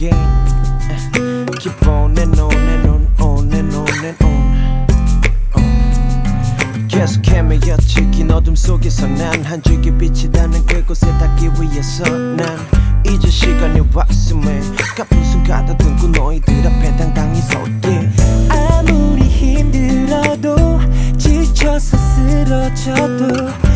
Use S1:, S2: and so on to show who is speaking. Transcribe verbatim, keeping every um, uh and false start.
S1: Keep on and on and on, on and on and on. uh. 계속 헤매였지 긴 어둠 속에서 난 한 줄기 빛이 닿는 그곳에 닿기 위해서 난 이제 시간이 왔음에 가쁜 숨 가다듬고 너희들 앞에 당당히 서게.
S2: 아무리 힘들어도 지쳐서 쓰러져도